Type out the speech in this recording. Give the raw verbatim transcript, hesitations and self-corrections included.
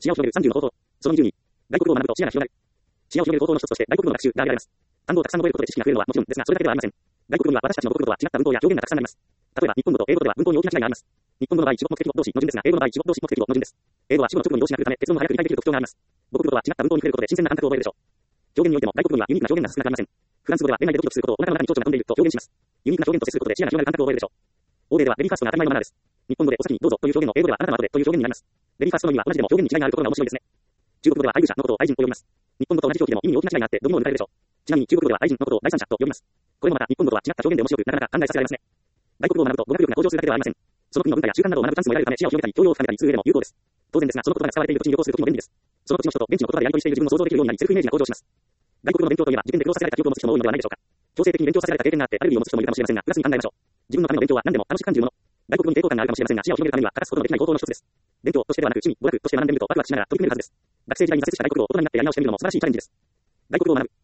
視野を広げるさんじゅうの方法。そのにじゅうに、外国語を学ぶと視野が広がる。視野を広げる方法の一つとして外国語の学習が挙げられます。単語をたくさん覚えることで知識が増えるのはもちろんですが、それだけではありません。外国語には私たちの母国語とは違った文法や表現がたくさんあります。例えば、日本語と英語では文法に大きな違いがあります。日本語の場合、主語目的語動詞の順ですが、英語の場合、主語動詞目的語の順です。英語は主語の直後に動詞が来るため、結論も早く理解できる特徴があります。母国語とは違った文法に触れることで新鮮な感覚を覚えるでしょう。表現においても外国語にはユニークな表現が少なくありません。フランス語では恋愛でドキドキすることをお腹の中に蝶々が飛んでいると表現します。ユニークな表現と接することで視野が広がる感覚を覚えるでしょう。欧米ではベリーファーストが当たり前のマナーです。日本語でお先にどうぞという表現を英語ではあなたの後でという表現になります。ベリーファーストの意味は同じでも表現に違いがあるところが面白いですね。中国語では愛従者のことを愛人と呼びます。日本語と同じ表記でも意味に大きな違いがあって、どぎもを抜かれるでしょう。ちなみに中国語では愛人のことを第三者と呼びます。これもまた日本語とは違った表現で面白く、なかなか考えさせられますね。外国語を学ぶと語学力が向上するだけではありません。その国の文化や習慣などを学ぶチャンスも得られるため、視野を広げたり、教養を深めたりする上でも有効です。当然ですが、その言葉が使われている土地に旅行するときも便利です。その土地の人と現地の言葉でやり取りしている自分を想像できるようになり、セルフイメージが向上します。外国語の勉強といえば、自分で苦労させられた記憶を持つ人も多いのではないでしょうか。強制的に勉強させられた経験があって、アレルギーを持つ人もいるかもしれませんが、プラスに考えましょう。自分のための勉強は何でも楽しく感じるもの。外国語に抵抗感があるかもしれませんが、視野を広げるためには、欠かすことのできない方法の一つです。勉強としてではなく、趣味、語学として学んでみると、ワクワクしながら取り組めるはずです。学生時代に挫折した外国語を大人になってやり直してみるのも素晴らしいチャレンジです。外国語を学ぶ。